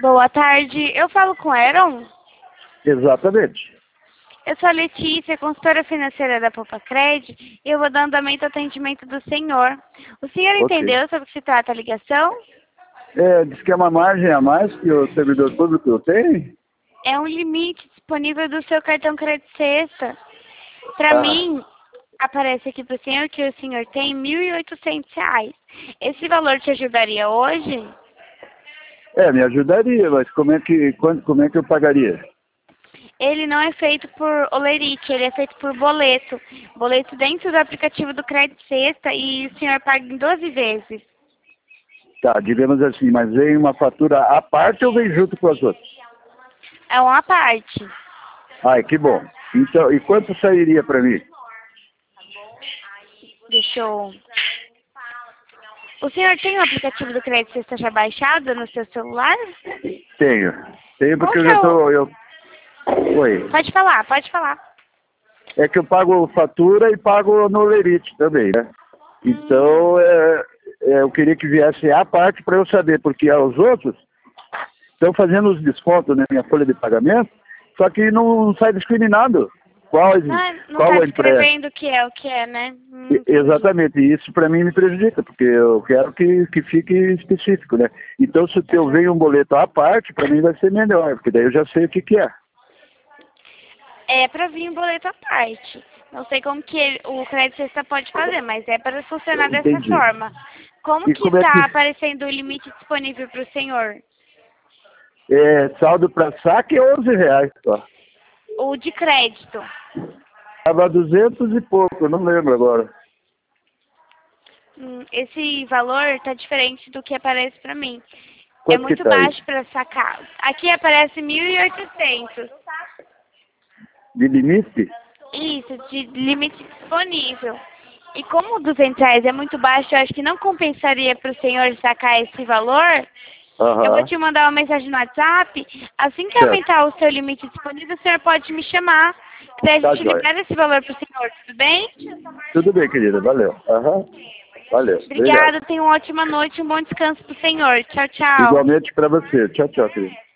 Boa tarde, eu falo com Aaron. Exatamente. Eu sou a Letícia, consultora financeira da Popacred, e eu vou dar andamento ao atendimento do senhor. O senhor Ok. entendeu sobre o que se trata a ligação? Diz que é uma margem a mais que o servidor público tem? É um limite disponível do seu cartão crédito sexta. Para mim, aparece aqui para o senhor que o senhor tem R$ 1.800. Esse valor te ajudaria hoje? Me ajudaria, mas como é que eu pagaria? Ele não é feito por olerite, ele é feito por boleto. Boleto dentro do aplicativo do Crédito Sexta e o senhor paga em 12 vezes. Tá, digamos assim, mas vem uma fatura à parte ou vem junto com as outras? É uma parte. Ai, que bom. Então, e quanto sairia para mim? Deixa eu... O senhor tem o aplicativo do Crédito Sexta já baixado no seu celular? Tenho. Tenho Qual porque eu que já é tô... o... Oi. Pode falar, pode falar. É que eu pago fatura e pago no Lerite também, né? Então, eu queria que viesse à parte para eu saber, porque os outros estão fazendo os descontos na minha folha de pagamento, só que não sai discriminado qual Não está a empresa. descrevendo o que é, né? Exatamente, e isso para mim me prejudica, porque eu quero que fique específico, né? Então, se eu venho um boleto à parte, para mim vai ser melhor, porque daí eu já sei o que é. É para vir um boleto à parte. Não sei como que o Crédito Sexta pode fazer, mas é para funcionar dessa Entendi. forma. Como E que como é que... está aparecendo o limite disponível para o senhor? saldo para saque é R$ 11 só. O de crédito. Estava 200 e pouco, eu não lembro agora. Esse valor está diferente do que aparece para mim. É Quanto que muito tá aí? baixo para sacar. Aqui aparece 1.800. De limite? Isso, de limite disponível. E como R$ 200 é muito baixo, eu acho que não compensaria para o senhor sacar esse valor. Eu vou te mandar uma mensagem no WhatsApp. Assim que aumentar o seu limite disponível, o senhor pode me chamar. Daí a gente libera esse valor para o senhor, tudo bem? Tudo bem, querida, valeu. Valeu. Obrigada, Obrigado. tenha uma ótima noite, um bom descanso para o senhor. Tchau, tchau. Igualmente para você. Tchau, tchau, querida.